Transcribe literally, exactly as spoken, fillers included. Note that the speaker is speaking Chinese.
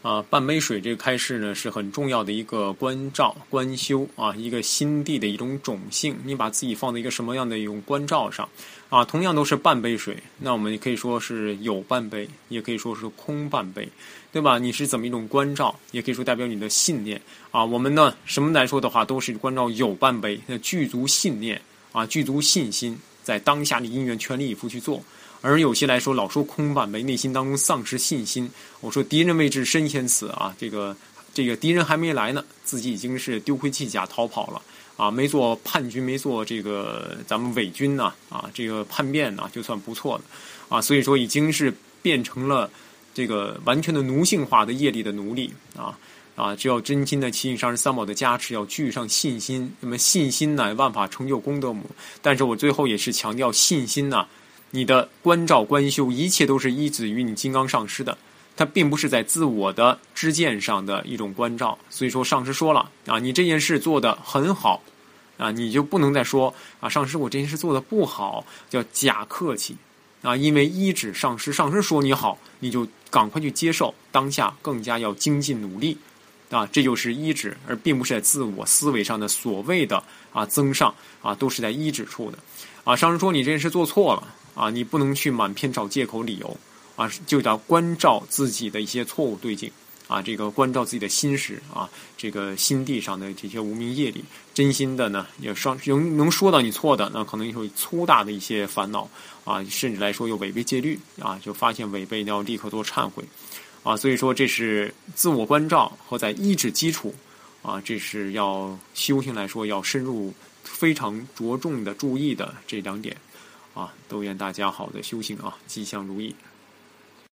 啊，半杯水这个开示呢，是很重要的一个关照、关修啊，一个心地的一种种性。你把自己放在一个什么样的一种关照上啊？同样都是半杯水，那我们也可以说是有半杯，也可以说是空半杯，对吧？你是怎么一种关照，也可以说代表你的信念啊。我们呢，什么来说的话，都是关照有半杯，那具足信念啊，具足信心，在当下的因缘全力以赴去做。而有些来说老说空半杯，内心当中丧失信心。我说敌人未至身先死啊，这个这个敌人还没来呢，自己已经是丢盔弃甲逃跑了啊，没做叛军，没做这个咱们伪军呐 啊, 啊，这个叛变呐、啊，就算不错的啊。所以说已经是变成了这个完全的奴性化的业力的奴隶啊啊！只要真心的七印上人三宝的加持，要具上信心，那么信心乃万法成就功德母。但是我最后也是强调信心呐、啊。你的关照关修，一切都是依止于你金刚上师的，它并不是在自我的知见上的一种关照。所以说上师说了啊，你这件事做得很好啊，你就不能再说啊，上师我这件事做得不好，叫假客气啊，因为依止上师，上师说你好，你就赶快去接受，当下更加要精进努力啊，这就是依止，而并不是在自我思维上的所谓的啊增上啊，都是在依止处的啊。上师说你这件事做错了。啊，你不能去满篇找借口理由啊，就要关照自己的一些错误对境啊，这个关照自己的心识啊，这个心地上的这些无明业力，真心的呢也双能能说到你错的，那可能有粗大的一些烦恼啊，甚至来说有违背戒律啊，就发现违背你要立刻做忏悔啊，所以说这是自我关照和在依止基础啊，这是要修行来说要深入非常着重的注意的这两点。啊，都愿大家好的修行啊，吉祥如意。